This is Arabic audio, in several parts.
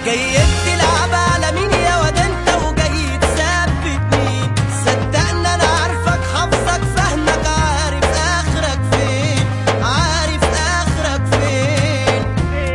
جاي تلعب على مين يا واد انت وجاي تثبت مين؟ صدقني انا عارفك حافظك فاهمك عارف اخرك فين، عارف اخرك فين.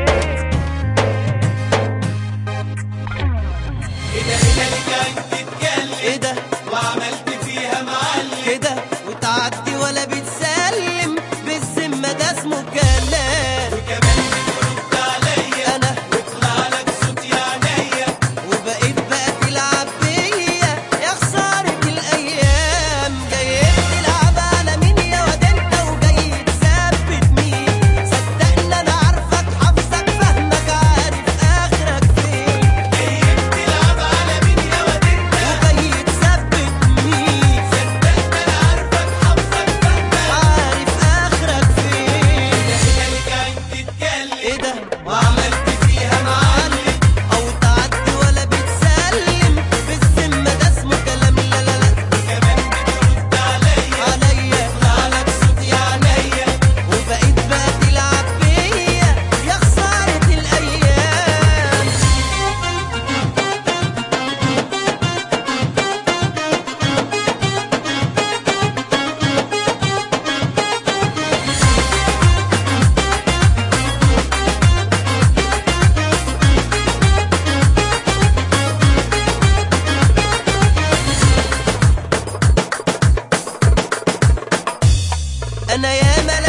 ايه ده ايه ده اللي جاي تتكلم؟ ايه ده وعملت فيها معلم كده وتعدي ولا بتسلم؟ بالذمة ده اسمه كلام. وكمان بترد عليا انا ويطلع لك صوت يا عينيا. وبقيت بقى تلعب بيا يا خسارة الأيام. جاي تلعب على مين يا واد انت وجاي تثبت مين؟ صدقني أنا عارفك حافظك فاهمك عارف آخرك فين، جاي بتلعب على مين يا واد انت؟ وجاي تثبت مين؟ صدقني انا عارفك حافظك فاهمك عارف آخرك فين. ايه اللي جاي تتكلم؟ إيه ده وعملت فيها معلم أو تعدي ولا بتسلم؟ بالذمة ده اسمه كلام. لا لا لا وكمان بترد عليا عليا يطلع لك صوت يا عينيا. وبقيت بقى تلعب بيا يا خسارة الأيام. أنا ياما